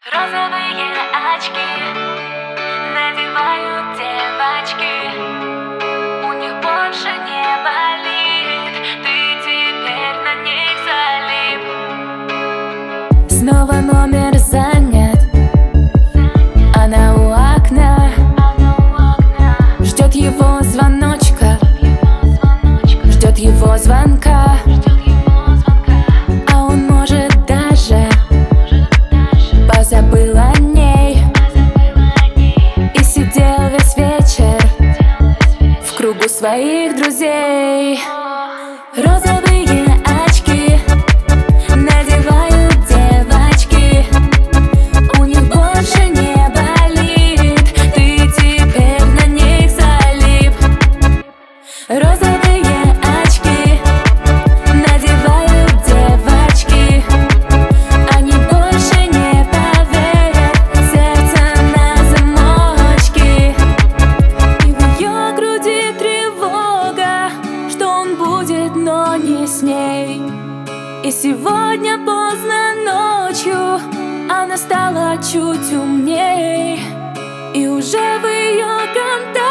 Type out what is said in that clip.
Розовые очки надевают девочки, у них больше не болит, ты теперь на них залип. Снова номер занят, она у окна, ждет его звоночка, ждет его звонка. А он может даже позабыл о ней и сидел весь вечер в кругу своих друзей. Розовые очки надевают девочки, у них больше не болит, ты теперь на них залип. Розовые очки надевают девочки, они больше не поверят, сердце на замочке. И в ее груди тревога, что он будет, но не с ней. И сегодня поздно ночью она стала чуть умней, и уже в ее контактах